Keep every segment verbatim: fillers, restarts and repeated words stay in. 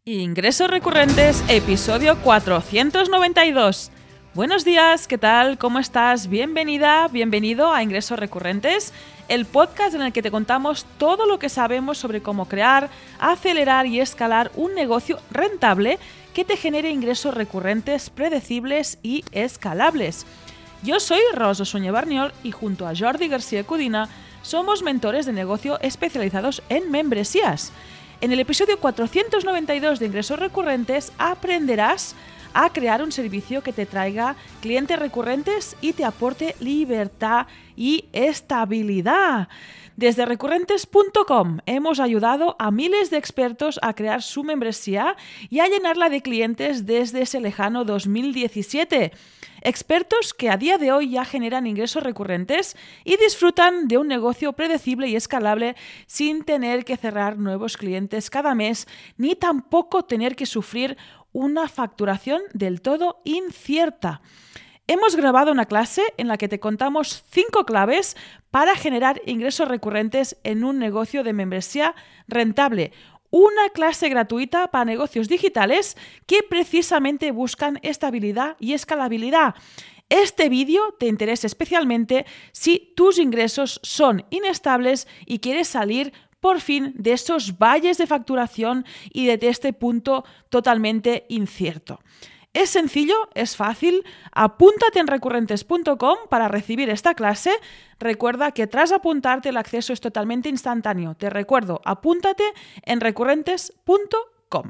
Ingresos recurrentes, episodio cuatrocientos noventa y dos. Buenos días, ¿qué tal? ¿Cómo estás? Bienvenida, bienvenido a Ingresos Recurrentes, el podcast en el que te contamos todo lo que sabemos sobre cómo crear, acelerar y escalar un negocio rentable que te genere ingresos recurrentes, predecibles y escalables. Yo soy Ros Osuñé Barniol y junto a Jordi García Cudina somos mentores de negocio especializados en membresías. En el episodio cuatrocientos noventa y dos de Ingresos Recurrentes aprenderás a crear un servicio que te traiga clientes recurrentes y te aporte libertad y estabilidad. Desde recurrentes punto com hemos ayudado a miles de expertos a crear su membresía y a llenarla de clientes desde ese lejano dos mil diecisiete. Expertos que a día de hoy ya generan ingresos recurrentes y disfrutan de un negocio predecible y escalable sin tener que cerrar nuevos clientes cada mes, ni tampoco tener que sufrir una facturación del todo incierta. Hemos grabado una clase en la que te contamos cinco claves para generar ingresos recurrentes en un negocio de membresía rentable. Una clase gratuita para negocios digitales que precisamente buscan estabilidad y escalabilidad. Este vídeo te interesa especialmente si tus ingresos son inestables y quieres salir por fin de esos valles de facturación y de este punto totalmente incierto. Es sencillo, es fácil, apúntate en recurrentes punto com para recibir esta clase. Recuerda que tras apuntarte el acceso es totalmente instantáneo. Te recuerdo, apúntate en recurrentes punto com.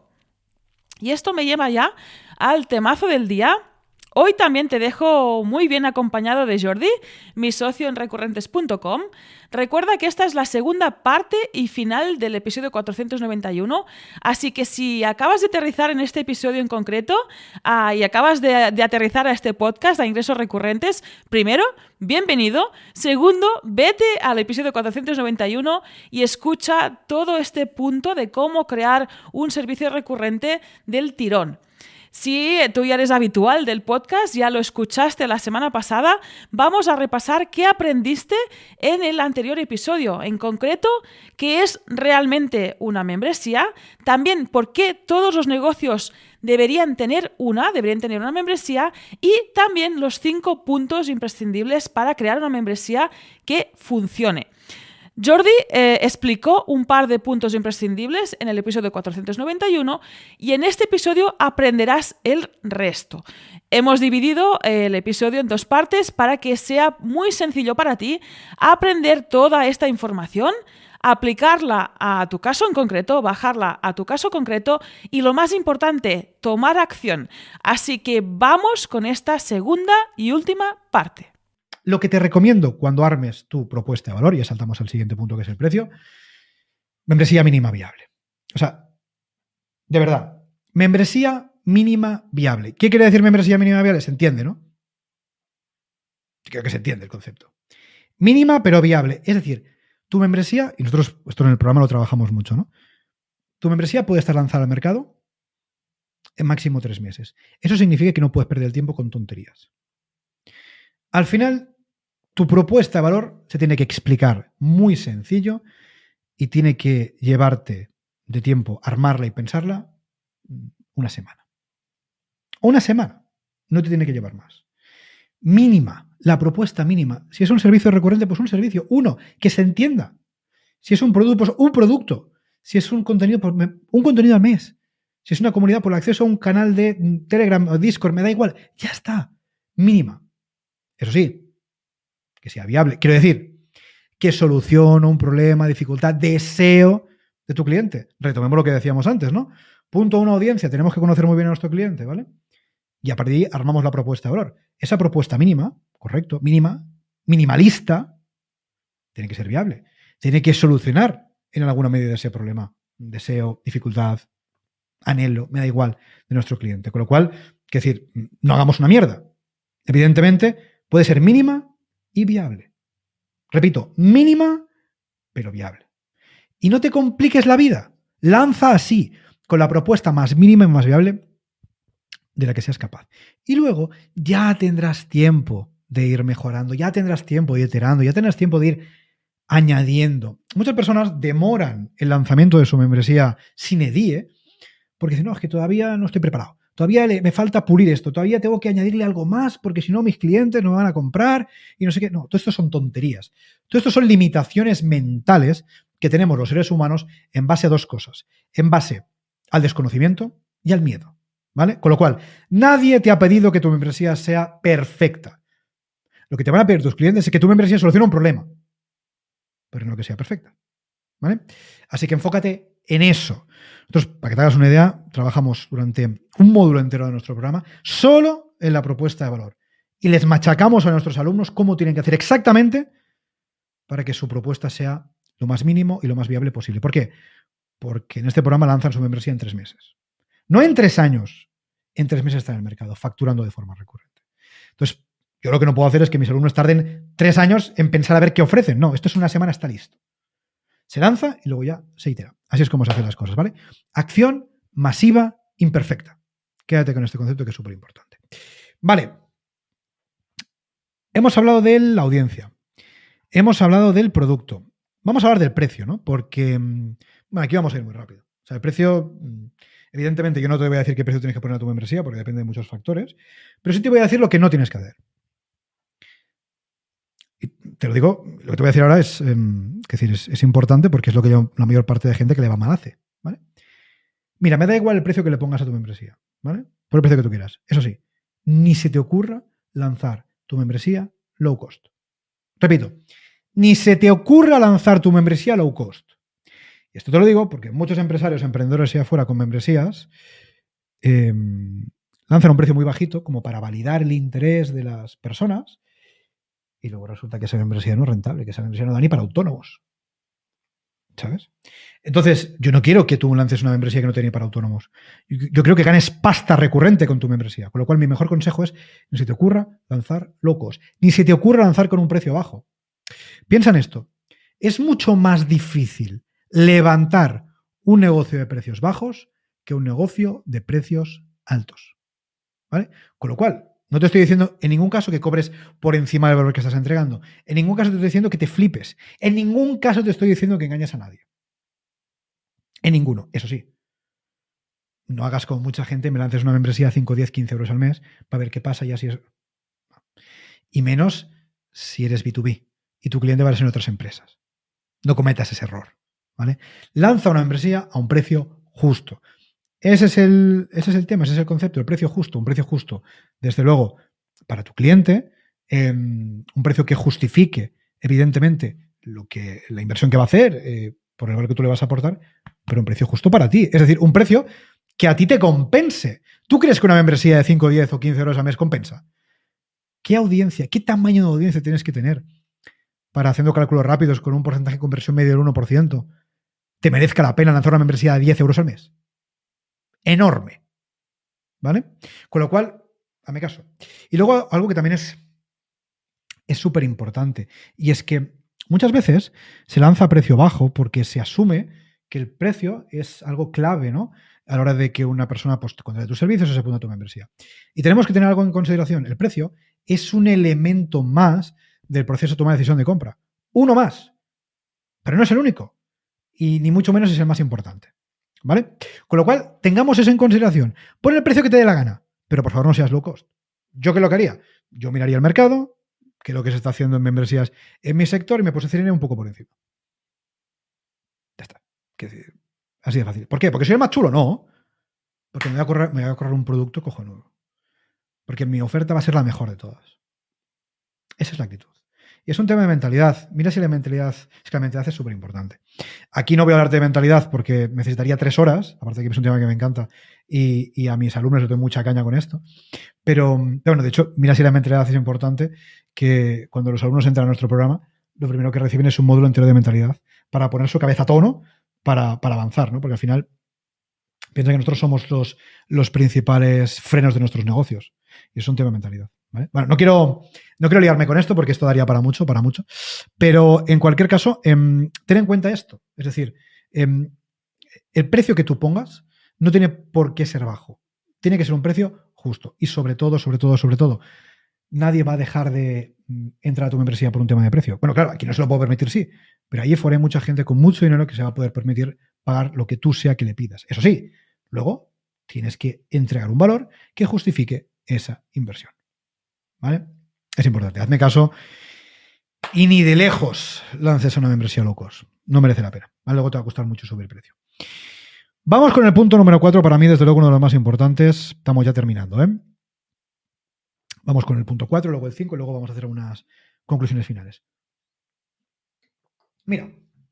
Y esto me lleva ya al temazo del día. Hoy también te dejo muy bien acompañado de Jordi, mi socio en recurrentes punto com. Recuerda que esta es la segunda parte y final del episodio cuatrocientos noventa y uno, así que si acabas de aterrizar en este episodio en concreto uh, y acabas de, de aterrizar a este podcast, a Ingresos Recurrentes, primero, bienvenido. Segundo, vete al episodio cuatrocientos noventa y uno y escucha todo este punto de cómo crear un servicio recurrente del tirón. Si tú ya eres habitual del podcast, ya lo escuchaste la semana pasada, vamos a repasar qué aprendiste en el anterior episodio. En concreto, qué es realmente una membresía, también por qué todos los negocios deberían tener una, deberían tener una membresía y también los cinco puntos imprescindibles para crear una membresía que funcione. Jordi eh, explicó un par de puntos imprescindibles en el episodio cuatrocientos noventa y uno y en este episodio aprenderás el resto. Hemos dividido el episodio en dos partes para que sea muy sencillo para ti aprender toda esta información, aplicarla a tu caso en concreto, bajarla a tu caso concreto y lo más importante, tomar acción. Así que vamos con esta segunda y última parte. Lo que te recomiendo cuando armes tu propuesta de valor, y ya saltamos al siguiente punto que es el precio, membresía mínima viable. O sea, de verdad, membresía mínima viable. ¿Qué quiere decir membresía mínima viable? Se entiende, ¿no? Creo que se entiende el concepto. Mínima pero viable. Es decir, tu membresía, y nosotros esto en el programa lo trabajamos mucho, ¿no? Tu membresía puede estar lanzada al mercado en máximo tres meses. Eso significa que no puedes perder el tiempo con tonterías. Al final, tu propuesta de valor se tiene que explicar muy sencillo y tiene que llevarte de tiempo armarla y pensarla una semana. O una semana. No te tiene que llevar más. Mínima. La propuesta mínima. Si es un servicio recurrente, pues un servicio. Uno, que se entienda. Si es un producto, pues un producto. Si es un contenido, pues un contenido al mes. Si es una comunidad, por el acceso a un canal de Telegram o Discord, me da igual. Ya está. Mínima. Eso sí, que sea viable. Quiero decir, que solucione un problema, dificultad, deseo de tu cliente. Retomemos lo que decíamos antes, ¿no? Punto uno, audiencia. Tenemos que conocer muy bien a nuestro cliente, ¿vale? Y a partir de ahí armamos la propuesta de valor. Esa propuesta mínima, correcto, mínima, minimalista, tiene que ser viable. Tiene que solucionar en alguna medida ese problema, deseo, dificultad, anhelo, me da igual, de nuestro cliente. Con lo cual, quiero decir, no hagamos una mierda. Evidentemente, puede ser mínima y viable. Repito, mínima, pero viable. Y no te compliques la vida. Lanza así, con la propuesta más mínima y más viable de la que seas capaz. Y luego ya tendrás tiempo de ir mejorando, ya tendrás tiempo de ir iterando, ya tendrás tiempo de ir añadiendo. Muchas personas demoran el lanzamiento de su membresía sine die porque dice, no, es que todavía no estoy preparado. Todavía le, me falta pulir esto, todavía tengo que añadirle algo más porque si no mis clientes no me van a comprar y no sé qué. No, todo esto son tonterías. Todo esto son limitaciones mentales que tenemos los seres humanos en base a dos cosas. En base al desconocimiento y al miedo, ¿vale? Con lo cual, nadie te ha pedido que tu membresía sea perfecta. Lo que te van a pedir tus clientes es que tu membresía solucione un problema, pero no que sea perfecta, ¿vale? Así que enfócate en eso. Nosotros, para que te hagas una idea, trabajamos durante un módulo entero de nuestro programa solo en la propuesta de valor. Y les machacamos a nuestros alumnos cómo tienen que hacer exactamente para que su propuesta sea lo más mínimo y lo más viable posible. ¿Por qué? Porque en este programa lanzan su membresía en tres meses. No en tres años, en tres meses están en el mercado, facturando de forma recurrente. Entonces, yo lo que no puedo hacer es que mis alumnos tarden tres años en pensar a ver qué ofrecen. No, esto es una semana, está listo. Se lanza y luego ya se itera. Así es como se hacen las cosas, ¿vale? Acción masiva imperfecta. Quédate con este concepto que es súper importante. Vale. Hemos hablado de la audiencia. Hemos hablado del producto. Vamos a hablar del precio, ¿no? Porque, bueno, aquí vamos a ir muy rápido. O sea, el precio, evidentemente yo no te voy a decir qué precio tienes que poner a tu membresía porque depende de muchos factores, pero sí te voy a decir lo que no tienes que hacer. Y te lo digo, lo que te voy a decir ahora es, eh, es decir, es, es importante porque es lo que yo, la mayor parte de gente que le va mal hace, ¿vale? Mira, me da igual el precio que le pongas a tu membresía, ¿vale? Por el precio que tú quieras. Eso sí, ni se te ocurra lanzar tu membresía low cost. Repito, ni se te ocurra lanzar tu membresía low cost. Y esto te lo digo porque muchos empresarios, emprendedores allá afuera con membresías eh, lanzan un precio muy bajito como para validar el interés de las personas. Y luego resulta que esa membresía no es rentable, que esa membresía no da ni para autónomos. ¿Sabes? Entonces, yo no quiero que tú lances una membresía que no te dé ni para autónomos. Yo, yo creo que ganes pasta recurrente con tu membresía. Con lo cual, mi mejor consejo es, ni se te ocurra lanzar low cost. Ni se te ocurra lanzar con un precio bajo. Piensa en esto. Es mucho más difícil levantar un negocio de precios bajos que un negocio de precios altos. ¿Vale? Con lo cual, no te estoy diciendo en ningún caso que cobres por encima del valor que estás entregando. En ningún caso te estoy diciendo que te flipes. En ningún caso te estoy diciendo que engañes a nadie. En ninguno, eso sí. No hagas como mucha gente, me lances una membresía a cinco, diez, quince euros al mes para ver qué pasa y así es. Y menos si eres B dos B y tu cliente va a ser en otras empresas. No cometas ese error, ¿vale? Lanza una membresía a un precio justo. Ese es el, ese es el tema, ese es el concepto, el precio justo, un precio justo, desde luego, para tu cliente, eh, un precio que justifique, evidentemente, lo que, la inversión que va a hacer, eh, por el valor que tú le vas a aportar, pero un precio justo para ti. Es decir, un precio que a ti te compense. ¿Tú crees que una membresía de cinco, diez o quince euros al mes compensa? ¿Qué audiencia, qué tamaño de audiencia tienes que tener para, haciendo cálculos rápidos con un porcentaje de conversión medio del uno por ciento, te merezca la pena lanzar una membresía de diez euros al mes? Enorme, ¿vale? Con lo cual, hazme caso. Y luego algo que también es es súper importante, y es que muchas veces se lanza a precio bajo porque se asume que el precio es algo clave, ¿no? A la hora de que una persona pues, contrate tus servicios o se apunte a tu membresía. Y tenemos que tener algo en consideración. El precio es un elemento más del proceso de toma de decisión de compra. Uno más, pero no es el único, y ni mucho menos es el más importante. ¿Vale? Con lo cual, tengamos eso en consideración. Pon el precio que te dé la gana, pero por favor no seas low cost. ¿Yo qué lo que haría? Yo miraría el mercado, que es lo que se está haciendo en membresías en mi sector, y me posicionaría un poco por encima. Ya está. Así de fácil. ¿Por qué? ¿Porque soy el más chulo? No. Porque me voy a correr, me voy a correr un producto cojonudo. Porque mi oferta va a ser la mejor de todas. Esa es la actitud. Y es un tema de mentalidad. Mira si la mentalidad, es que la mentalidad es súper importante. Aquí no voy a hablarte de mentalidad porque necesitaría tres horas, aparte de que es un tema que me encanta y, y a mis alumnos les doy mucha caña con esto. Pero, bueno, de hecho, mira si la mentalidad es importante, que cuando los alumnos entran a nuestro programa, lo primero que reciben es un módulo entero de mentalidad para poner su cabeza a tono para, para avanzar, ¿no? Porque al final piensa que nosotros somos los, los principales frenos de nuestros negocios. Y es un tema de mentalidad. ¿Vale? Bueno, no quiero, no quiero liarme con esto porque esto daría para mucho, para mucho. Pero en cualquier caso, eh, ten en cuenta esto. Es decir, eh, el precio que tú pongas no tiene por qué ser bajo. Tiene que ser un precio justo. Y sobre todo, sobre todo, sobre todo, nadie va a dejar de entrar a tu membresía por un tema de precio. Bueno, claro, aquí no se lo puedo permitir, sí. Pero allí fuera hay mucha gente con mucho dinero que se va a poder permitir pagar lo que tú sea que le pidas. Eso sí, luego tienes que entregar un valor que justifique esa inversión. ¿Vale? Es importante. Hazme caso y ni de lejos lances una membresía low cost. No merece la pena. ¿Vale? Luego te va a costar mucho subir el precio. Vamos con el punto número cuatro. Para mí, desde luego, uno de los más importantes. Estamos ya terminando, ¿eh? Vamos con el punto cuatro, luego el cinco y luego vamos a hacer unas conclusiones finales. Mira.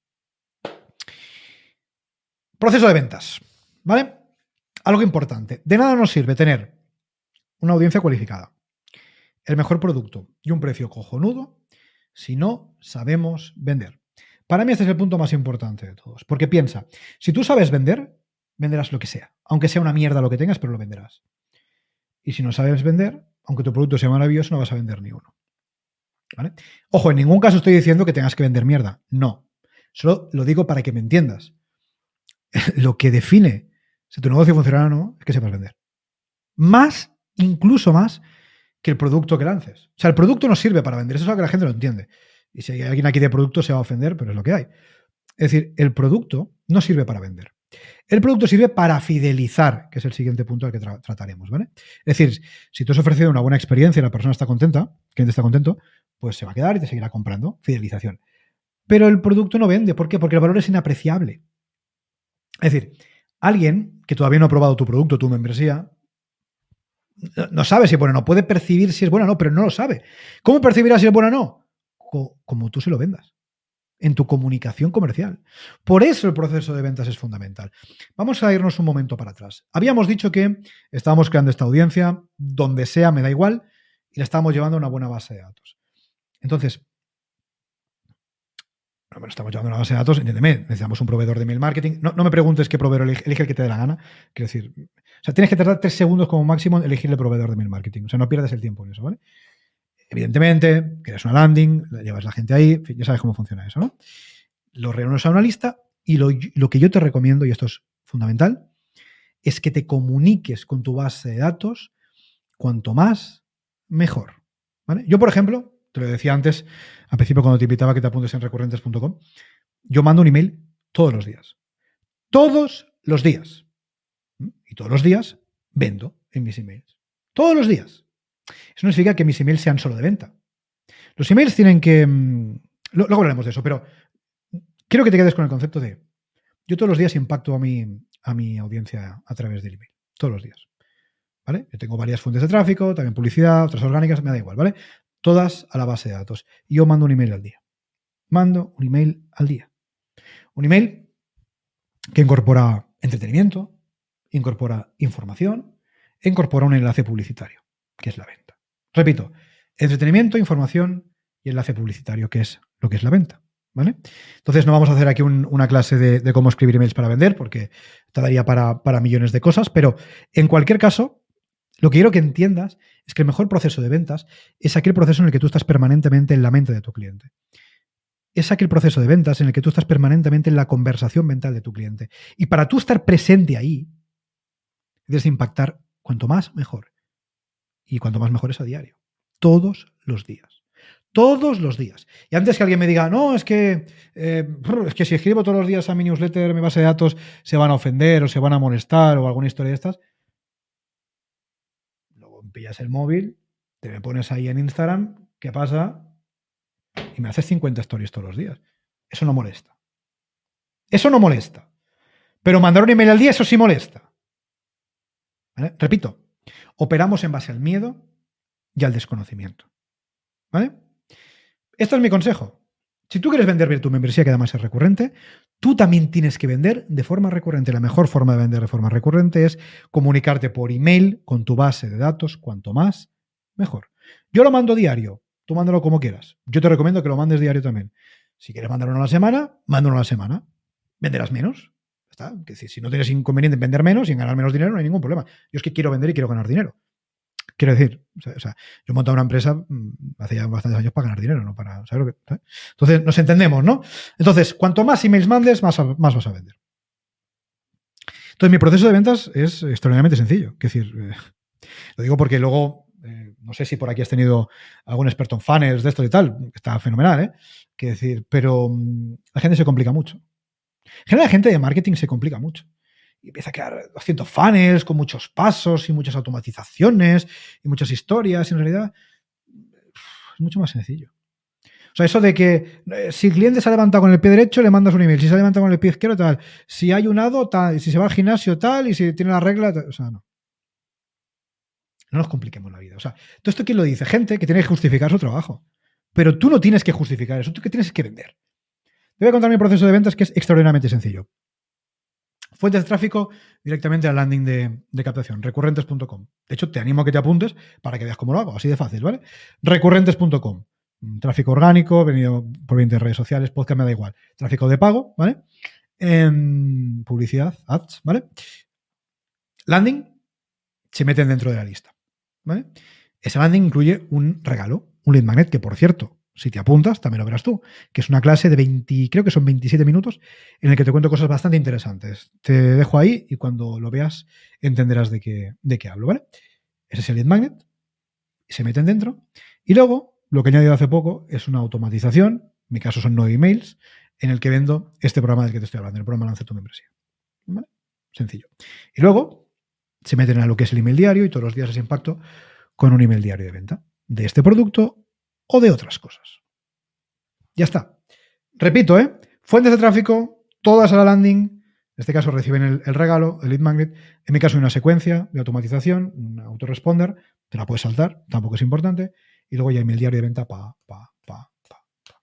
Proceso de ventas. ¿Vale? Algo importante. De nada nos sirve tener una audiencia cualificada, el mejor producto y un precio cojonudo si no sabemos vender. Para mí este es el punto más importante de todos. Porque piensa, si tú sabes vender, venderás lo que sea. Aunque sea una mierda lo que tengas, pero lo venderás. Y si no sabes vender, aunque tu producto sea maravilloso, no vas a vender ni uno. ¿Vale? Ojo, en ningún caso estoy diciendo que tengas que vender mierda. No. Solo lo digo para que me entiendas. Lo que define si tu negocio funciona o no es que sepas vender. Más, incluso más, que el producto que lances. O sea, el producto no sirve para vender. Eso es algo que la gente no entiende. Y si hay alguien aquí de producto se va a ofender, pero es lo que hay. Es decir, el producto no sirve para vender. El producto sirve para fidelizar, que es el siguiente punto al que tra- trataremos, ¿vale? Es decir, si tú has ofrecido una buena experiencia y la persona está contenta, el cliente está contento, pues se va a quedar y te seguirá comprando. Fidelización. Pero el producto no vende. ¿Por qué? Porque el valor es inapreciable. Es decir, alguien que todavía no ha probado tu producto, tu membresía, no sabe si es buena o no. Puede percibir si es buena o no, pero no lo sabe. ¿Cómo percibirá si es buena o no? Co- como tú se lo vendas. En tu comunicación comercial. Por eso el proceso de ventas es fundamental. Vamos a irnos un momento para atrás. Habíamos dicho que estábamos creando esta audiencia, donde sea, me da igual, y la estábamos llevando a una buena base de datos. Entonces, bueno, estamos llevando a una base de datos, entiéndeme, necesitamos un proveedor de email marketing. No, no me preguntes qué proveedor elige, elige el que te dé la gana. Quiero decir, o sea, tienes que tardar tres segundos como máximo en elegir el proveedor de email marketing. O sea, no pierdas el tiempo en eso, ¿vale? Evidentemente, creas una landing, llevas la gente ahí, en fin, ya sabes cómo funciona eso, ¿no? Lo reúnes a una lista y lo, lo que yo te recomiendo, y esto es fundamental, es que te comuniques con tu base de datos cuanto más, mejor. ¿Vale? Yo, por ejemplo, te lo decía antes, al principio cuando te invitaba a que te apuntes en recurrentes punto com, yo mando un email todos los días. Todos los días. Y todos los días vendo en mis emails. Todos los días. Eso no significa que mis emails sean solo de venta. Los emails tienen que... Luego hablaremos de eso, pero quiero que te quedes con el concepto de yo todos los días impacto a mi, a mi audiencia a través del email. Todos los días. ¿Vale? Yo tengo varias fuentes de tráfico, también publicidad, otras orgánicas, me da igual, ¿vale? Todas a la base de datos. Y yo mando un email al día. Mando un email al día. Un email que incorpora entretenimiento, incorpora información, e incorpora un enlace publicitario, que es la venta. Repito, entretenimiento, información y enlace publicitario, que es lo que es la venta. ¿Vale? Entonces no vamos a hacer aquí un, una clase de, de cómo escribir emails para vender, porque te daría para, para millones de cosas, pero en cualquier caso, lo que quiero que entiendas es que el mejor proceso de ventas es aquel proceso en el que tú estás permanentemente en la mente de tu cliente. Es aquel proceso de ventas en el que tú estás permanentemente en la conversación mental de tu cliente. Y para tú estar presente ahí, debes impactar cuanto más, mejor. Y cuanto más, mejor es a diario. Todos los días. Todos los días. Y antes que alguien me diga, no, es que, eh, es que si escribo todos los días a mi newsletter, a mi base de datos, se van a ofender o se van a molestar o alguna historia de estas. Luego pillas el móvil, te me pones ahí en Instagram, ¿qué pasa? Y me haces cincuenta stories todos los días. Eso no molesta. Eso no molesta. Pero mandar un email al día, eso sí molesta. ¿Vale? Repito, operamos en base al miedo y al desconocimiento. ¿Vale? Este es mi consejo. Si tú quieres vender bien tu membresía, que además es recurrente, tú también tienes que vender de forma recurrente. La mejor forma de vender de forma recurrente es comunicarte por email con tu base de datos. Cuanto más, mejor. Yo lo mando diario. Tú mándalo como quieras. Yo te recomiendo que lo mandes diario también. Si quieres mandarlo a la semana, mándalo a la semana. Venderás menos. ¿Está? Que si, si no tienes inconveniente en vender menos y en ganar menos dinero, no hay ningún problema. Yo es que quiero vender y quiero ganar dinero. Quiero decir, o sea, o sea, yo he montado una empresa hace ya bastantes años para ganar dinero, no para saber lo que. ¿sabes? Entonces, nos entendemos, ¿no? Entonces, cuanto más emails mandes, más, más vas a vender. Entonces, mi proceso de ventas es extraordinariamente sencillo. Es decir, eh, lo digo porque luego, eh, no sé si por aquí has tenido algún experto en funnels de esto y tal, está fenomenal, ¿eh? Quiero decir, pero um, la gente se complica mucho. En general, la gente de marketing se complica mucho. y empieza a crear doscientos funnels con muchos pasos y muchas automatizaciones y muchas historias. En realidad es mucho más sencillo. O sea, eso de que eh, si el cliente se ha levantado con el pie derecho, le mandas un email. Si se ha levantado con el pie izquierdo, tal. Si ha ayunado, tal. Y si se va al gimnasio, tal. Y si tiene la regla, tal. O sea, no. No nos compliquemos la vida. O sea, todo esto, ¿quién lo dice? Gente que tiene que justificar su trabajo. Pero tú no tienes que justificar eso. Tú que tienes que vender. Te voy a contar mi proceso de ventas, que es extraordinariamente sencillo. Fuentes de tráfico directamente al landing de, de captación, recurrentes punto com. De hecho, te animo a que te apuntes para que veas cómo lo hago. Así de fácil, ¿vale? recurrentes punto com. Tráfico orgánico, venido por veinte redes sociales, podcast, me da igual. Tráfico de pago, ¿vale? En publicidad, ads, ¿vale? Landing, se meten dentro de la lista, ¿vale? Ese landing incluye un regalo, un lead magnet, que por cierto, si te apuntas, también lo verás tú, que es una clase de veinte, creo que son veintisiete minutos, en el que te cuento cosas bastante interesantes. Te dejo ahí y cuando lo veas entenderás de qué, de qué hablo, ¿vale? Ese es el lead magnet, se meten dentro y luego lo que he añadido hace poco es una automatización, en mi caso son nueve emails, en el que vendo este programa del que te estoy hablando, el programa Lanza tu membresía. ¿Vale? Sencillo. Y luego se meten a lo que es el email diario y todos los días les impacto con un email diario de venta de este producto o de otras cosas. Ya está. Repito, ¿eh? Fuentes de tráfico, todas a la landing. En este caso reciben el, el regalo, el lead magnet. En mi caso hay una secuencia de automatización, un autoresponder. Te la puedes saltar, tampoco es importante. Y luego ya email diario de venta, pa, pa, pa, pa, pa.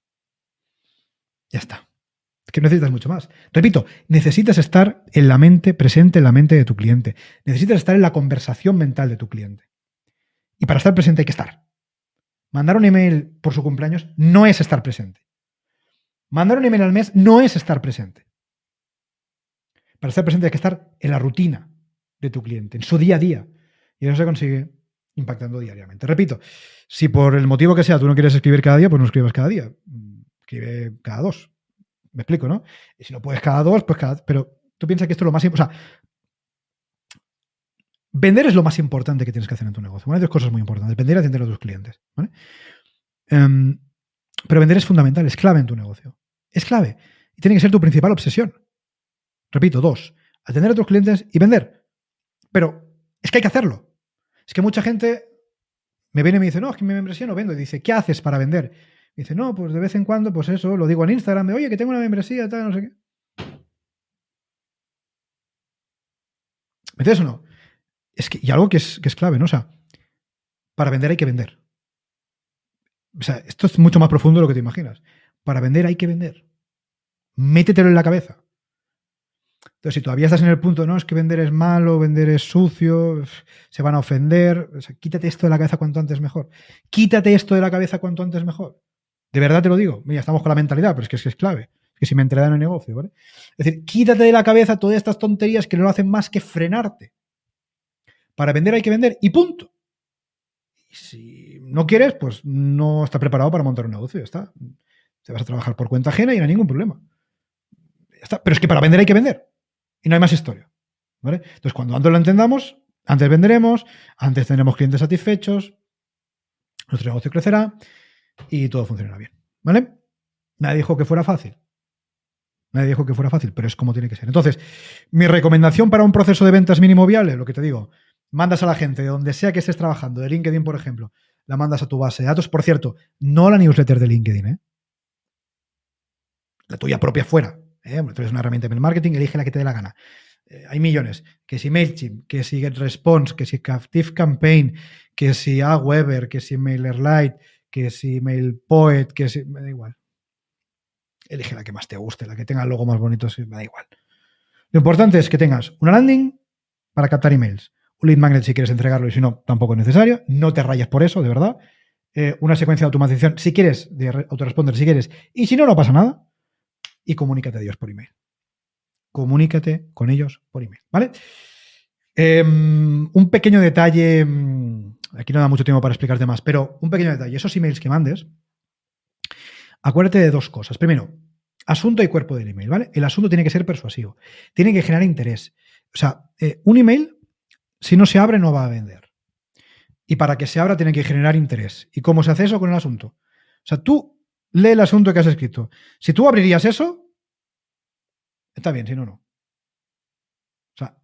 Ya está. Es que no necesitas mucho más. Repito, necesitas estar en la mente, presente en la mente de tu cliente. Necesitas estar en la conversación mental de tu cliente. Y para estar presente hay que estar. Mandar un email por su cumpleaños no es estar presente. Mandar un email al mes no es estar presente. Para estar presente hay que estar en la rutina de tu cliente, en su día a día. Y eso se consigue impactando diariamente. Repito, si por el motivo que sea tú no quieres escribir cada día, pues no escribas cada día. Escribe cada dos. Me explico, ¿no? Y si no puedes cada dos, pues cada... Pero tú piensas que esto es lo más importante. O sea, vender es lo más importante que tienes que hacer en tu negocio. Una de las cosas muy importantes. Vender y atender a tus clientes. ¿Vale? Um, pero vender es fundamental, es clave en tu negocio. Es clave. Y tiene que ser tu principal obsesión. Repito, dos. Atender a tus clientes y vender. Pero es que hay que hacerlo. Es que mucha gente me viene y me dice, no, es que mi membresía no vendo. Y dice, ¿qué haces para vender? Y dice, no, pues de vez en cuando, pues eso, lo digo en Instagram, de, oye, que tengo una membresía, tal, no sé qué. ¿Me entiendes o no? Es que, y algo que es, que es clave, ¿no? O sea, para vender hay que vender. O sea, esto es mucho más profundo de lo que te imaginas. Para vender hay que vender. Métetelo en la cabeza. Entonces, si todavía estás en el punto, no, es que vender es malo, vender es sucio, se van a ofender, o sea, quítate esto de la cabeza cuanto antes mejor. Quítate esto de la cabeza cuanto antes mejor. De verdad te lo digo. Mira, estamos con la mentalidad, pero es que es, que es clave. Es que si me entreda en el negocio, ¿vale? Es decir, quítate de la cabeza todas estas tonterías que no hacen más que frenarte. Para vender hay que vender y punto. Y si no quieres, pues no estás preparado para montar un negocio, ya está. Te vas a trabajar por cuenta ajena y no hay ningún problema. Ya está. Pero es que para vender hay que vender. Y no hay más historia. ¿Vale? Entonces, cuando antes lo entendamos, antes venderemos, antes tendremos clientes satisfechos, nuestro negocio crecerá y todo funcionará bien. ¿Vale? Nadie dijo que fuera fácil. Nadie dijo que fuera fácil, pero es como tiene que ser. Entonces, mi recomendación para un proceso de ventas mínimo viable, lo que te digo, mandas a la gente de donde sea que estés trabajando, de LinkedIn, por ejemplo, la mandas a tu base de datos. Por cierto, no la newsletter de LinkedIn, ¿eh? La tuya propia fuera. ¿eh? Tú eres una herramienta de email marketing, elige la que te dé la gana. Eh, hay millones. Que si MailChimp, que si GetResponse, que si ActiveCampaign, que si Aweber, que si MailerLite, que si MailPoet, que si... Me da igual. Elige la que más te guste, la que tenga el logo más bonito, me da igual. Lo importante es que tengas una landing para captar emails, un lead magnet si quieres entregarlo y si no, tampoco es necesario. No te rayes por eso, de verdad. Eh, una secuencia de automatización, si quieres, de autoresponder, si quieres. Y si no, no pasa nada. Y comunícate a ellos por email. Comunícate con ellos por email, ¿vale? Eh, un pequeño detalle, aquí no da mucho tiempo para explicarte más, pero un pequeño detalle. Esos emails que mandes, acuérdate de dos cosas. Primero, asunto y cuerpo del email, ¿vale? El asunto tiene que ser persuasivo. Tiene que generar interés. O sea, eh, un email, si no se abre, no va a vender. Y para que se abra, tiene que generar interés. ¿Y cómo se hace eso con el asunto? O sea, tú lee el asunto que has escrito. Si tú abrirías eso, está bien, si no, no. O sea,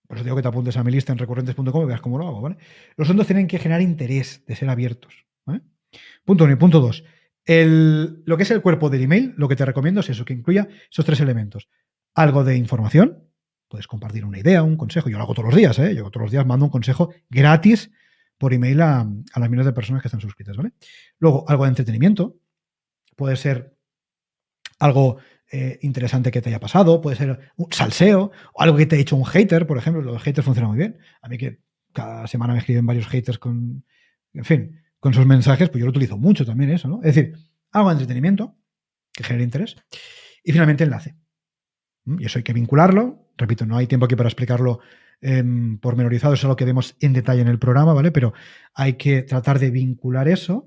Por eso digo que te apuntes a mi lista en recurrentes punto com y veas cómo lo hago, ¿vale? Los asuntos tienen que generar interés, de ser abiertos, ¿vale? Punto uno y punto dos. El, lo que es el cuerpo del email, lo que te recomiendo es eso, que incluya esos tres elementos. Algo de información, puedes compartir una idea, un consejo. Yo lo hago todos los días, ¿eh? Yo todos los días mando un consejo gratis por email a, a las miles de personas que están suscritas, ¿vale? Luego, algo de entretenimiento. Puede ser algo eh, interesante que te haya pasado, puede ser un salseo, o algo que te ha hecho un hater, por ejemplo. Los haters funcionan muy bien. A mí que cada semana me escriben varios haters con, en fin, con sus mensajes, pues yo lo utilizo mucho también eso, ¿no? Es decir, algo de entretenimiento que genere interés. Y finalmente, enlace. Y eso hay que vincularlo. Repito, no hay tiempo aquí para explicarlo eh, pormenorizado, eso es lo que vemos en detalle en el programa, ¿vale? Pero hay que tratar de vincular eso,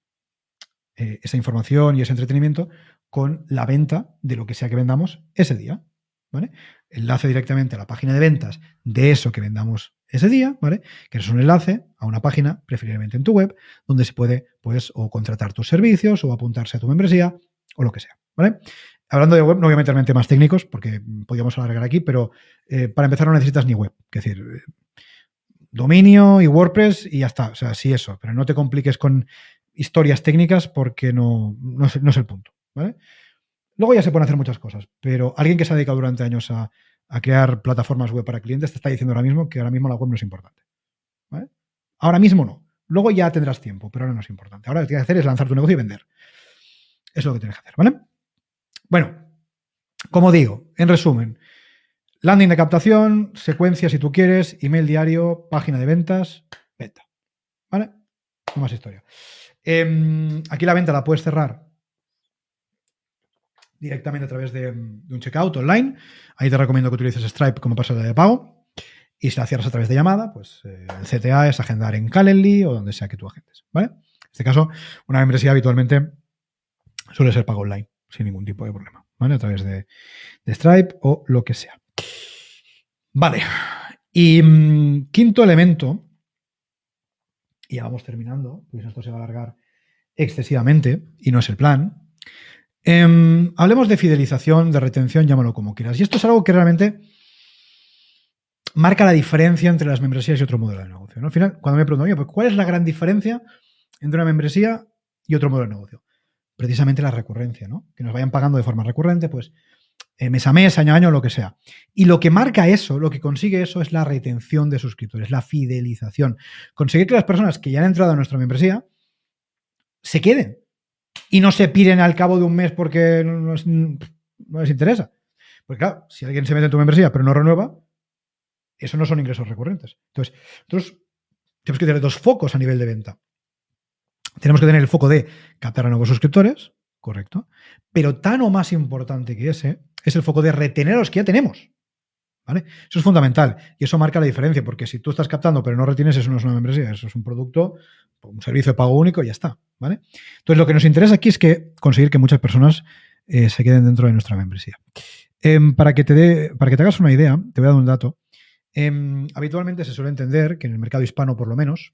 eh, esa información y ese entretenimiento, con la venta de lo que sea que vendamos ese día, ¿vale? Enlace directamente a la página de ventas de eso que vendamos ese día, ¿vale? Que es un enlace a una página, preferiblemente en tu web, donde se puede, pues, o contratar tus servicios o apuntarse a tu membresía o lo que sea, ¿vale? Hablando de web, no voy a meterme en temas técnicos porque podríamos alargar aquí, pero eh, para empezar no necesitas ni web. Es decir, eh, dominio y WordPress y ya está. O sea, sí eso, pero no te compliques con historias técnicas porque no, no, es, no es el punto, ¿vale? Luego ya se pueden hacer muchas cosas, pero alguien que se ha dedicado durante años a, a crear plataformas web para clientes te está diciendo ahora mismo que ahora mismo la web no es importante, ¿vale? Ahora mismo no. Luego ya tendrás tiempo, pero ahora no es importante. Ahora lo que tienes que hacer es lanzar tu negocio y vender. Eso es lo que tienes que hacer, ¿vale? Bueno, como digo, en resumen, landing de captación, secuencia si tú quieres, email diario, página de ventas, venta. ¿Vale? No más historia. Eh, aquí la venta la puedes cerrar directamente a través de, de un checkout online. Ahí te recomiendo que utilices Stripe como pasarela de pago. Y si la cierras a través de llamada, pues eh, el C T A es agendar en Calendly o donde sea que tú agendes. ¿Vale? En este caso, una membresía habitualmente suele ser pago online, sin ningún tipo de problema. ¿Vale? A través de, de Stripe o lo que sea. Vale. Y mmm, quinto elemento, y ya vamos terminando, pues esto se va a alargar excesivamente y no es el plan. Eh, hablemos de fidelización, de retención, llámalo como quieras. Y esto es algo que realmente marca la diferencia entre las membresías y otro modelo de negocio, ¿no? Al final, cuando me pregunto, pues, ¿cuál es la gran diferencia entre una membresía y otro modelo de negocio? Precisamente la recurrencia, ¿no? Que nos vayan pagando de forma recurrente, pues eh, mes a mes, año a año, lo que sea. Y lo que marca eso, lo que consigue eso es la retención de suscriptores, la fidelización. Conseguir que las personas que ya han entrado a nuestra membresía se queden y no se piren al cabo de un mes porque no, no, es, no les interesa. Porque claro, si alguien se mete en tu membresía pero no renueva, eso no son ingresos recurrentes. Entonces, nosotros tenemos que tener dos focos a nivel de venta. Tenemos que tener el foco de captar a nuevos suscriptores, correcto, pero tan o más importante que ese es el foco de retener a los que ya tenemos, ¿vale? Eso es fundamental y eso marca la diferencia, porque si tú estás captando pero no retienes, eso no es una membresía, eso es un producto, un servicio de pago único y ya está, ¿vale? Entonces, lo que nos interesa aquí es que conseguir que muchas personas eh, se queden dentro de nuestra membresía. Eh, para, que te dé, para que te hagas una idea, te voy a dar un dato. Eh, habitualmente se suele entender que en el mercado hispano, por lo menos,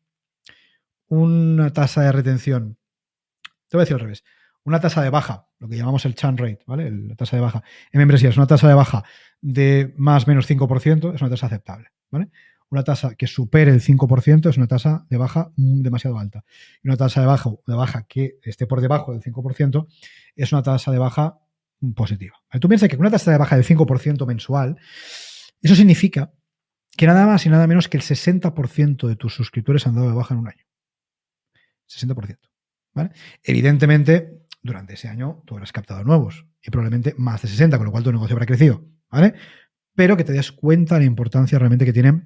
una tasa de retención, te voy a decir al revés, una tasa de baja, lo que llamamos el churn rate, ¿vale? La tasa de baja en membresías, una tasa de baja de más o menos cinco por ciento es una tasa aceptable, ¿vale? Una tasa que supere el cinco por ciento es una tasa de baja demasiado alta. Y una tasa de baja, de baja que esté por debajo del cinco por ciento es una tasa de baja positiva. Tú piensas que con una tasa de baja del cinco por ciento mensual, eso significa que nada más y nada menos que el sesenta por ciento de tus suscriptores han dado de baja en un año. sesenta por ciento. ¿Vale? Evidentemente, durante ese año tú habrás captado nuevos y probablemente más de sesenta, con lo cual tu negocio habrá crecido, ¿vale? Pero que te des cuenta de la importancia realmente que tiene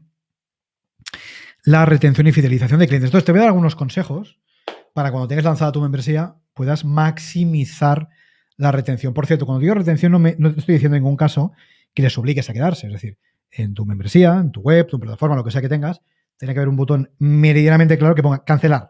la retención y fidelización de clientes. Entonces, te voy a dar algunos consejos para cuando tengas lanzada tu membresía puedas maximizar la retención. Por cierto, cuando digo retención no, me, no te estoy diciendo en ningún caso que les obligues a quedarse. Es decir, en tu membresía, en tu web, tu plataforma, lo que sea que tengas, tiene que haber un botón meridianamente claro que ponga cancelar.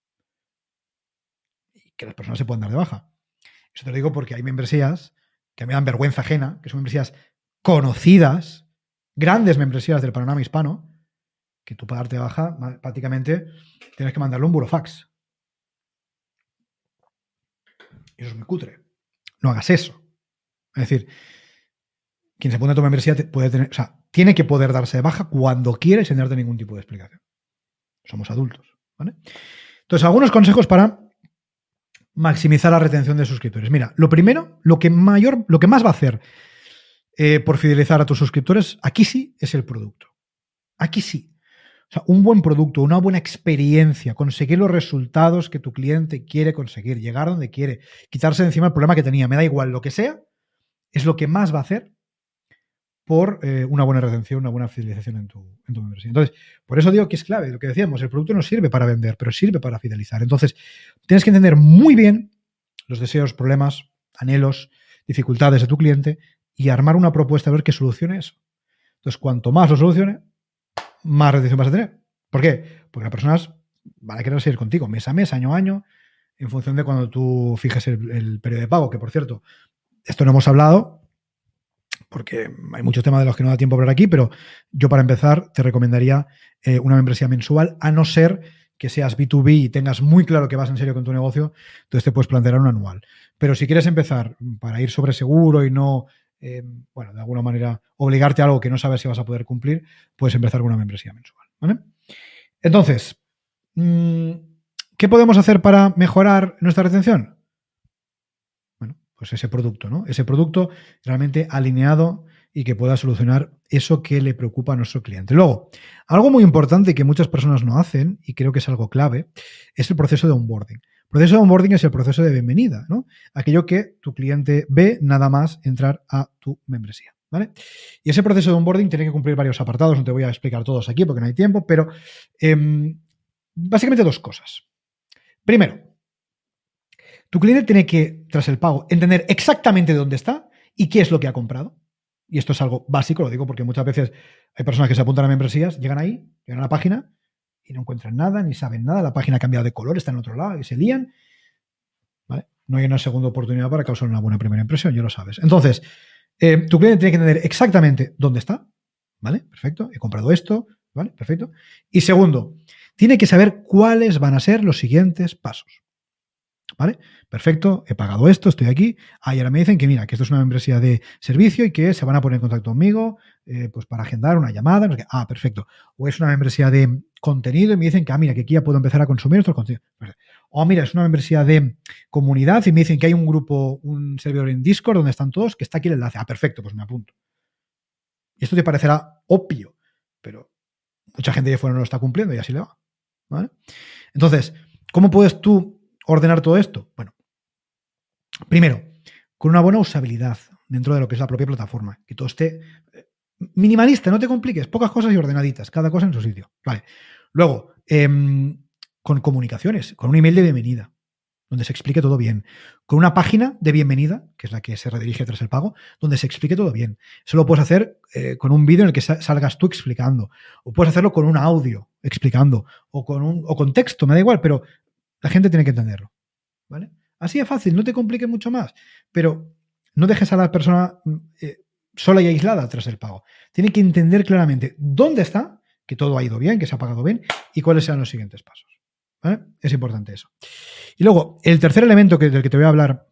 Que las personas se puedan dar de baja. Eso te lo digo porque hay membresías que me dan vergüenza ajena, que son membresías conocidas, grandes membresías del panorama hispano, que tú para darte de baja prácticamente tienes que mandarle un burofax. Eso es muy cutre. No hagas eso. Es decir, quien se pone a tu membresía te puede tener, o sea, tiene que poder darse de baja cuando quiere sin darte ningún tipo de explicación. Somos adultos, ¿vale? Entonces, algunos consejos para maximizar la retención de suscriptores. Mira, lo primero, lo que mayor, lo que más va a hacer eh, por fidelizar a tus suscriptores, aquí sí, es el producto. Aquí sí. O sea, un buen producto, una buena experiencia, conseguir los resultados que tu cliente quiere conseguir, llegar donde quiere, quitarse de encima el problema que tenía, me da igual lo que sea, es lo que más va a hacer por eh, una buena retención, una buena fidelización en tu, en tu membresía. Entonces, por eso digo que es clave, lo que decíamos, el producto no sirve para vender, pero sirve para fidelizar. Entonces, tienes que entender muy bien los deseos, problemas, anhelos, dificultades de tu cliente y armar una propuesta a ver que solucione eso. Entonces, cuanto más lo solucione, más retención vas a tener. ¿Por qué? Porque las personas van a querer seguir contigo mes a mes, año a año, en función de cuando tú fijes el, el periodo de pago, que por cierto, esto no hemos hablado, porque hay muchos temas de los que no da tiempo a hablar aquí, pero yo para empezar te recomendaría eh, una membresía mensual, a no ser que seas B dos B y tengas muy claro que vas en serio con tu negocio, entonces te puedes plantear un anual. Pero si quieres empezar para ir sobre seguro y no, eh, bueno, de alguna manera obligarte a algo que no sabes si vas a poder cumplir, puedes empezar con una membresía mensual, ¿vale? Entonces, ¿qué podemos hacer para mejorar nuestra retención? Pues ese producto, ¿no? Ese producto realmente alineado y que pueda solucionar eso que le preocupa a nuestro cliente. Luego, algo muy importante que muchas personas no hacen, y creo que es algo clave, es el proceso de onboarding. El proceso de onboarding es el proceso de bienvenida, ¿no? Aquello que tu cliente ve nada más entrar a tu membresía, ¿vale? Y ese proceso de onboarding tiene que cumplir varios apartados, no te voy a explicar todos aquí porque no hay tiempo, pero eh, básicamente dos cosas. Primero, tu cliente tiene que, tras el pago, entender exactamente dónde está y qué es lo que ha comprado. Y esto es algo básico, lo digo porque muchas veces hay personas que se apuntan a membresías, llegan ahí, llegan a la página y no encuentran nada, ni saben nada, la página ha cambiado de color, está en otro lado y se lían. ¿Vale? No hay una segunda oportunidad para causar una buena primera impresión, ya lo sabes. Entonces, eh, tu cliente tiene que entender exactamente dónde está. ¿Vale? Perfecto. He comprado esto. ¿Vale? Perfecto. Y segundo, tiene que saber cuáles van a ser los siguientes pasos. ¿Vale? Perfecto, he pagado esto, estoy aquí. Ah, y ahora me dicen que mira, que esto es una membresía de servicio y que se van a poner en contacto conmigo eh, pues para agendar una llamada. No sé qué. Ah, perfecto. O es una membresía de contenido y me dicen que, ah, mira, que aquí ya puedo empezar a consumir estos contenidos. Perfecto. O mira, es una membresía de comunidad y me dicen que hay un grupo, un servidor en Discord donde están todos, que está aquí el enlace. Ah, perfecto, pues me apunto. Y esto te parecerá obvio, pero mucha gente de fuera no lo está cumpliendo y así le va. ¿Vale? Entonces, ¿cómo puedes tú ordenar todo esto? Bueno, primero, con una buena usabilidad dentro de lo que es la propia plataforma. Que todo esté minimalista, no te compliques, pocas cosas y ordenaditas, cada cosa en su sitio. Vale. Luego, eh, con comunicaciones, con un email de bienvenida, donde se explique todo bien. Con una página de bienvenida, que es la que se redirige tras el pago, donde se explique todo bien. Eso lo puedes hacer eh, con un vídeo en el que salgas tú explicando. O puedes hacerlo con un audio explicando. O con, un, o con texto, me da igual, pero la gente tiene que entenderlo, ¿vale? Así es fácil, no te compliques mucho más, pero no dejes a la persona eh, sola y aislada tras el pago. Tiene que entender claramente dónde está, que todo ha ido bien, que se ha pagado bien y cuáles serán los siguientes pasos, ¿vale? Es importante eso. Y luego, el tercer elemento que, del que te voy a hablar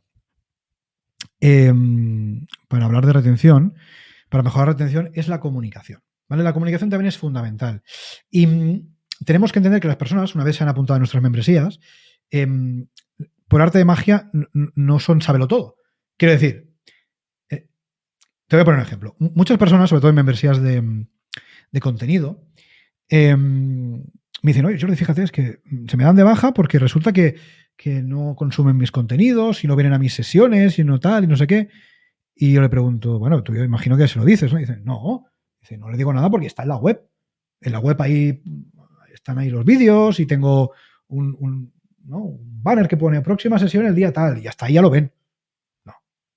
eh, para hablar de retención, para mejorar la retención, es la comunicación, ¿vale? La comunicación también es fundamental. Y tenemos que entender que las personas, una vez se han apuntado a nuestras membresías, eh, por arte de magia no son sábelo todo. Quiero decir, eh, te voy a poner un ejemplo. Muchas personas, sobre todo en membresías de, de contenido, eh, me dicen, oye, Jordi, fíjate, es que se me dan de baja porque resulta que, que no consumen mis contenidos y no vienen a mis sesiones y no tal y no sé qué. Y yo le pregunto, bueno, tú yo imagino que se lo dices, ¿no? Y dicen, no, dice, no le digo nada porque está en la web. En la web ahí están ahí los vídeos y tengo un, un, ¿no? un banner que pone próxima sesión el día tal y hasta ahí ya lo ven. No.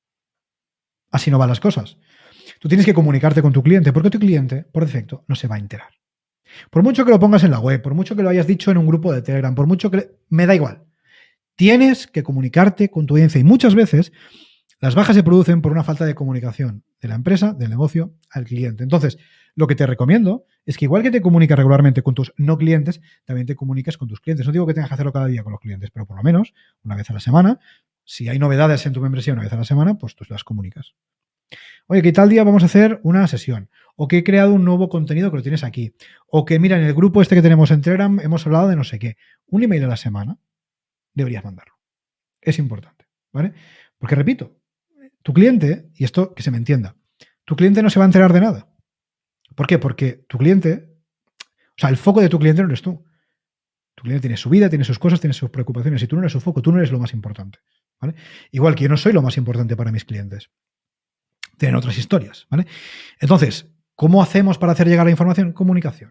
Así no van las cosas. Tú tienes que comunicarte con tu cliente porque tu cliente, por defecto, no se va a enterar. Por mucho que lo pongas en la web, por mucho que lo hayas dicho en un grupo de Telegram, por mucho que... Le... me da igual. Tienes que comunicarte con tu audiencia y muchas veces las bajas se producen por una falta de comunicación de la empresa, del negocio, al cliente. Entonces, lo que te recomiendo es que igual que te comunicas regularmente con tus no clientes, también te comuniques con tus clientes. No digo que tengas que hacerlo cada día con los clientes, pero por lo menos una vez a la semana, si hay novedades en tu membresía una vez a la semana, pues tú las comunicas. Oye, que tal día vamos a hacer una sesión. O que he creado un nuevo contenido que lo tienes aquí. O que, mira, en el grupo este que tenemos en Telegram hemos hablado de no sé qué. Un email a la semana deberías mandarlo. Es importante, ¿vale? Porque, repito, tu cliente, y esto que se me entienda, tu cliente no se va a enterar de nada. ¿Por qué? Porque tu cliente, o sea, el foco de tu cliente no eres tú. Tu cliente tiene su vida, tiene sus cosas, tiene sus preocupaciones. Y tú no eres su foco, tú no eres lo más importante, ¿vale? Igual que yo no soy lo más importante para mis clientes. Tienen otras historias, ¿vale? Entonces, ¿cómo hacemos para hacer llegar la información? Comunicación.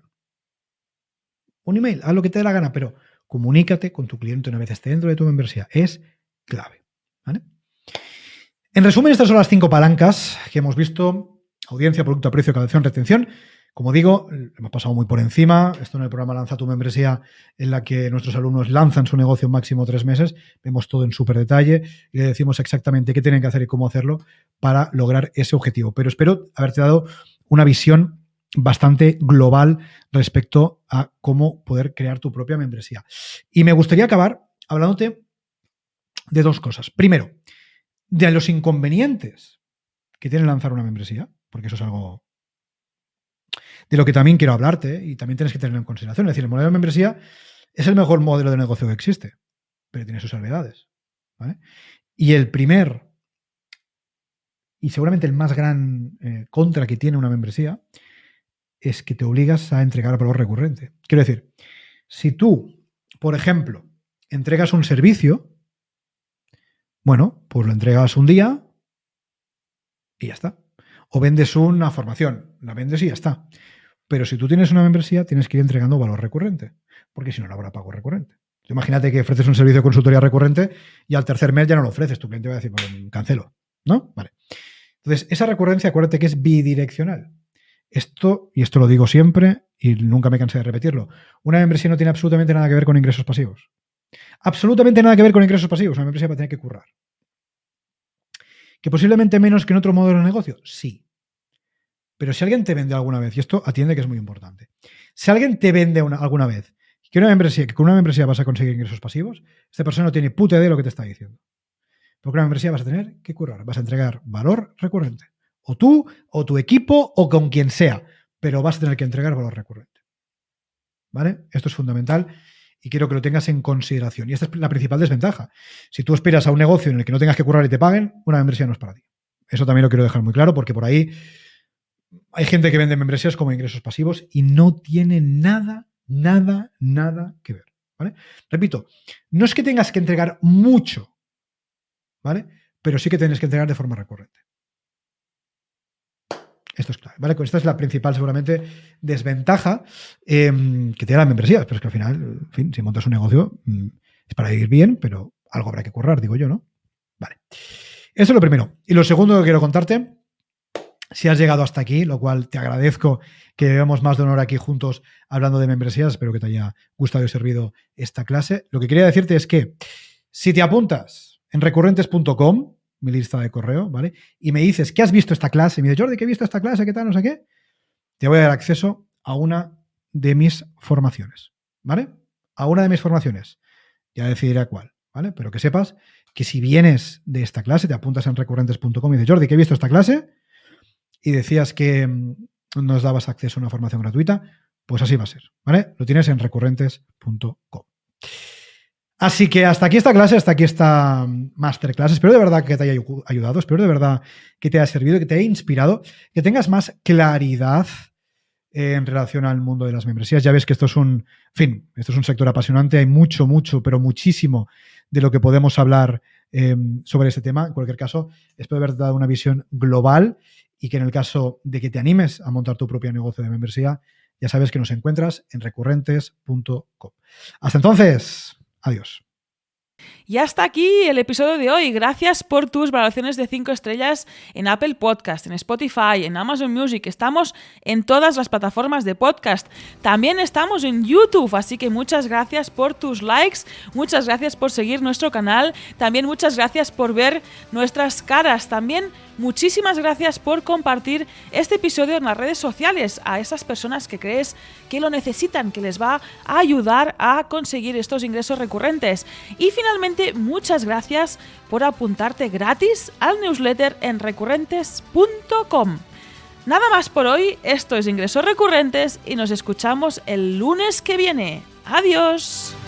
Un email, haz lo que te dé la gana, pero comunícate con tu cliente una vez esté dentro de tu membresía. Es clave, ¿vale? En resumen, estas son las cinco palancas que hemos visto: audiencia, producto, precio, captación, retención. Como digo, hemos pasado muy por encima. Esto en el programa Lanza tu Membresía, en la que nuestros alumnos lanzan su negocio en máximo tres meses. Vemos todo en súper detalle y le decimos exactamente qué tienen que hacer y cómo hacerlo para lograr ese objetivo. Pero espero haberte dado una visión bastante global respecto a cómo poder crear tu propia membresía. Y me gustaría acabar hablándote de dos cosas. Primero, de los inconvenientes que tiene lanzar una membresía, porque eso es algo de lo que también quiero hablarte y también tienes que tenerlo en consideración. Es decir, el modelo de membresía es el mejor modelo de negocio que existe, pero tiene sus salvedades, ¿vale? Y el primer y seguramente el más gran eh, contra que tiene una membresía es que te obligas a entregar valor recurrente. Quiero decir, si tú, por ejemplo, entregas un servicio, bueno, pues lo entregas un día y ya está. O vendes una formación, la vendes y ya está. Pero si tú tienes una membresía, tienes que ir entregando valor recurrente, porque si no, no habrá pago recurrente. Imagínate que ofreces un servicio de consultoría recurrente y al tercer mes ya no lo ofreces. Tu cliente va a decir, pues cancelo, ¿no? Vale. Entonces, esa recurrencia, acuérdate que es bidireccional. Esto, y esto lo digo siempre y nunca me cansé de repetirlo, una membresía no tiene absolutamente nada que ver con ingresos pasivos. Absolutamente nada que ver con ingresos pasivos. Una membresía va a tener que currar. ¿Que posiblemente menos que en otro modelo de negocio? Sí. Pero si alguien te vende alguna vez, y esto atiende que es muy importante, si alguien te vende una, alguna vez que, una membresía, que con una membresía vas a conseguir ingresos pasivos, esta persona no tiene puta idea de lo que te está diciendo. Porque una membresía vas a tener que currar, vas a entregar valor recurrente. O tú, o tu equipo, o con quien sea, pero vas a tener que entregar valor recurrente. ¿Vale? Esto es fundamental y quiero que lo tengas en consideración. Y esta es la principal desventaja. Si tú aspiras a un negocio en el que no tengas que currar y te paguen, una membresía no es para ti. Eso también lo quiero dejar muy claro, porque por ahí hay gente que vende membresías como ingresos pasivos y no tiene nada, nada, nada que ver, ¿vale? Repito, no es que tengas que entregar mucho, ¿vale? Pero sí que tienes que entregar de forma recurrente. Esto es clave, ¿vale? Esta es la principal, seguramente, desventaja eh, que tiene la membresía. Pero es que al final, en fin, si montas un negocio, es para ir bien, pero algo habrá que currar, digo yo, ¿no? Vale. Eso es lo primero. Y lo segundo que quiero contarte, si has llegado hasta aquí, lo cual te agradezco que llevemos más de una hora aquí juntos hablando de membresías, espero que te haya gustado y servido esta clase. Lo que quería decirte es que si te apuntas en recurrentes punto com, mi lista de correo, ¿vale? Y me dices que has visto esta clase, y me dices, Jordi, que he visto esta clase, ¿qué tal? No sé qué. Te voy a dar acceso a una de mis formaciones, ¿vale? A una de mis formaciones. Ya decidiré cuál, ¿vale? Pero que sepas que si vienes de esta clase, te apuntas en recurrentes punto com y dices, Jordi, que he visto esta clase, y decías que nos dabas acceso a una formación gratuita, pues así va a ser, ¿vale? Lo tienes en recurrentes punto com. Así que hasta aquí esta clase, hasta aquí esta masterclass. Espero de verdad que te haya ayudado, espero de verdad que te haya servido, que te haya inspirado, que tengas más claridad en relación al mundo de las membresías. Ya ves que esto es un, en fin, esto es un sector apasionante, hay mucho, mucho, pero muchísimo de lo que podemos hablar eh, sobre este tema. En cualquier caso, espero haberte dado una visión global y que en el caso de que te animes a montar tu propio negocio de membresía, ya sabes que nos encuentras en recurrentes punto com. Hasta entonces, adiós. Y hasta aquí el episodio de hoy. Gracias por tus valoraciones de cinco estrellas en Apple Podcast, en Spotify, en Amazon Music. Estamos en todas las plataformas de podcast. También estamos en YouTube, así que muchas gracias por tus likes, muchas gracias por seguir nuestro canal, también muchas gracias por ver nuestras caras. También muchísimas gracias por compartir este episodio en las redes sociales a esas personas que crees que lo necesitan, que les va a ayudar a conseguir estos ingresos recurrentes. Y finalmente, finalmente, muchas gracias por apuntarte gratis al newsletter en recurrentes punto com. Nada más por hoy, esto es Ingresos Recurrentes y nos escuchamos el lunes que viene. ¡Adiós!